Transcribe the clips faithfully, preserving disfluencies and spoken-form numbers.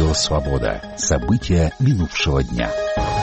Радио «Свобода». События минувшего дня.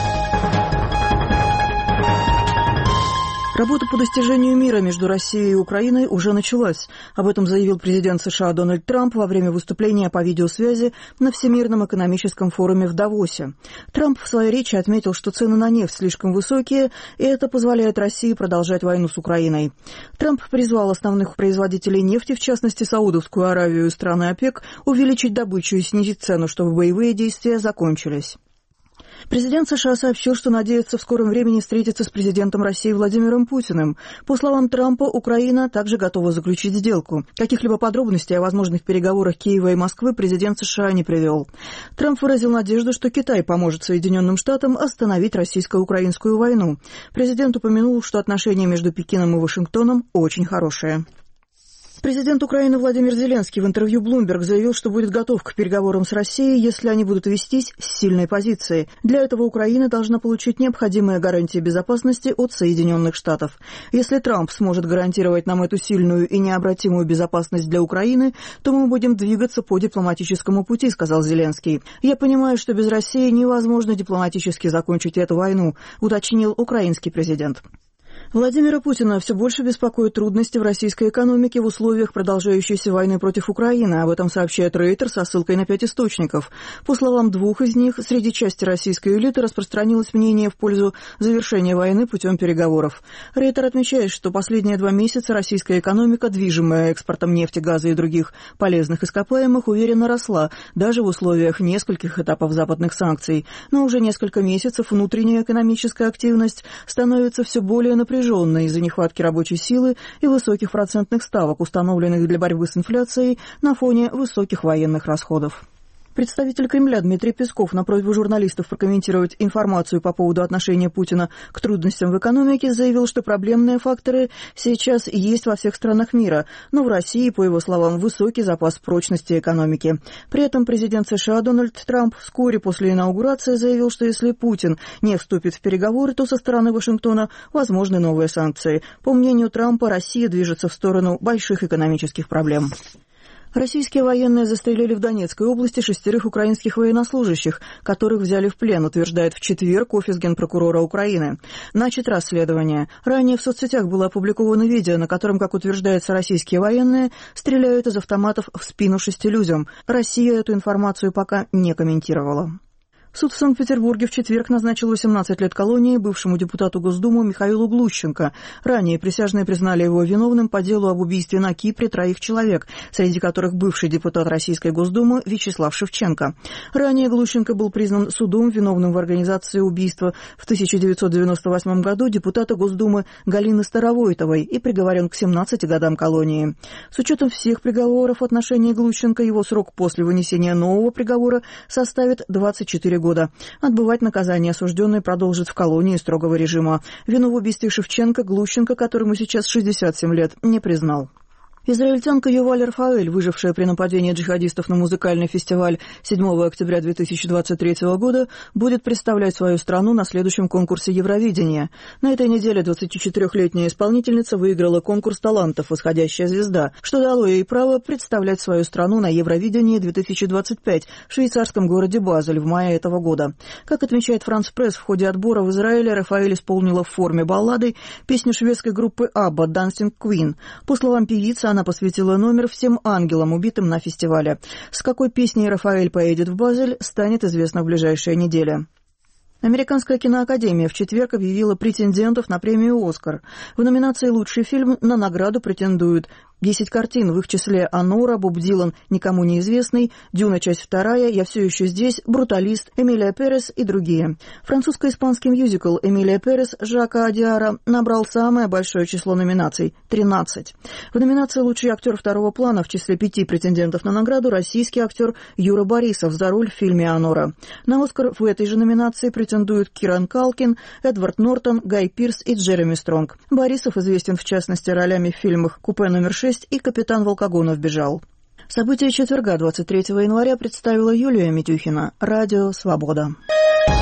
Работа по достижению мира между Россией и Украиной уже началась. Об этом заявил президент США Дональд Трамп во время выступления по видеосвязи на Всемирном экономическом форуме в Давосе. Трамп в своей речи отметил, что цены на нефть слишком высокие, и это позволяет России продолжать войну с Украиной. Трамп призвал основных производителей нефти, в частности Саудовскую Аравию и страны ОПЕК, увеличить добычу и снизить цену, чтобы боевые действия закончились. Президент США сообщил, что надеется в скором времени встретиться с президентом России Владимиром Путиным. По словам Трампа, Украина также готова заключить сделку. Каких-либо подробностей о возможных переговорах Киева и Москвы президент США не привел. Трамп выразил надежду, что Китай поможет Соединенным Штатам остановить российско-украинскую войну. Президент упомянул, что отношения между Пекином и Вашингтоном очень хорошие. Президент Украины Владимир Зеленский в интервью Bloomberg заявил, что будет готов к переговорам с Россией, если они будут вестись с сильной позиции. Для этого Украина должна получить необходимые гарантии безопасности от Соединенных Штатов. Если Трамп сможет гарантировать нам эту сильную и необратимую безопасность для Украины, то мы будем двигаться по дипломатическому пути, сказал Зеленский. Я понимаю, что без России невозможно дипломатически закончить эту войну, уточнил украинский президент. Владимира Путина все больше беспокоят трудности в российской экономике в условиях продолжающейся войны против Украины. Об этом сообщает Рейтер со ссылкой на пять источников. По словам двух из них, среди части российской элиты распространилось мнение в пользу завершения войны путем переговоров. Рейтер отмечает, что последние два месяца российская экономика, движимая экспортом нефти, газа и других полезных ископаемых, уверенно росла, даже в условиях нескольких этапов западных санкций. Но уже несколько месяцев внутренняя экономическая активность становится все более напряженной из-за нехватки рабочей силы и высоких процентных ставок, установленных для борьбы с инфляцией на фоне высоких военных расходов. Представитель Кремля Дмитрий Песков на просьбу журналистов прокомментировать информацию по поводу отношения Путина к трудностям в экономике заявил, что проблемные факторы сейчас есть во всех странах мира, но в России, по его словам, высокий запас прочности экономики. При этом президент США Дональд Трамп вскоре после инаугурации заявил, что если Путин не вступит в переговоры, то со стороны Вашингтона возможны новые санкции. По мнению Трампа, Россия движется в сторону больших экономических проблем. Российские военные застрелили в Донецкой области шестерых украинских военнослужащих, которых взяли в плен, утверждает в четверг офис генпрокурора Украины. Начато расследование. Ранее в соцсетях было опубликовано видео, на котором, как утверждается, российские военные стреляют из автоматов в спину шести людям. Россия эту информацию пока не комментировала. Суд в Санкт-Петербурге в четверг назначил восемнадцать лет колонии бывшему депутату Госдумы Михаилу Глущенко. Ранее присяжные признали его виновным по делу об убийстве на Кипре троих человек, среди которых бывший депутат Российской Госдумы Вячеслав Шевченко. Ранее Глущенко был признан судом виновным в организации убийства в тысяча девятьсот девяносто восьмом году депутата Госдумы Галины Старовойтовой и приговорен к семнадцати годам колонии. С учетом всех приговоров в отношении Глущенко, его срок после вынесения нового приговора составит двадцать четыре года. Отбывать наказание осужденный продолжит в колонии строгого режима. Вину в убийстве Шевченко Глущенко, которому сейчас шестьдесят семь лет, не признал. Израильтянка Юваль Рафаэль, выжившая при нападении джихадистов на музыкальный фестиваль седьмого октября две тысячи двадцать третьего года, будет представлять свою страну на следующем конкурсе Евровидения. На этой неделе двадцатичетырехлетняя исполнительница выиграла конкурс талантов «Восходящая звезда», что дало ей право представлять свою страну на Евровидении две тысячи двадцать пять в швейцарском городе Базель в мае этого года. Как отмечает Франс Пресс, в ходе отбора в Израиле Рафаэль исполнила в форме баллады песню шведской группы Абба «Dancing Queen». По словам певицы, она Она посвятила номер всем ангелам, убитым на фестивале. С какой песней Рафаэль поедет в Базель, станет известно в ближайшие недели. Американская киноакадемия в четверг объявила претендентов на премию «Оскар». В номинации «Лучший фильм» на награду претендуют десять картин, в их числе «Анора», «Боб Дилан», «Никому неизвестный», «Дюна. Часть вторая», «Я все еще здесь», «Бруталист», «Эмилия Перес» и другие. Французско-испанский мюзикл «Эмилия Перес» Жака Адиара набрал самое большое число номинаций – тринадцать. В номинации «Лучший актер второго плана» в числе пяти претендентов на награду российский актер Юра Борисов за роль в фильме «Анора». На «Оскар» в этой же номинации претендуют Киран Калкин, Эдвард Нортон, Гай Пирс и Джереми Стронг. Борисов известен в частности ролями в фильмах «Купе номер шесть» и «Капитан Волкогонов бежал». События четверга, двадцать третьего января, представила Юлия Митюхина. Радио «Свобода».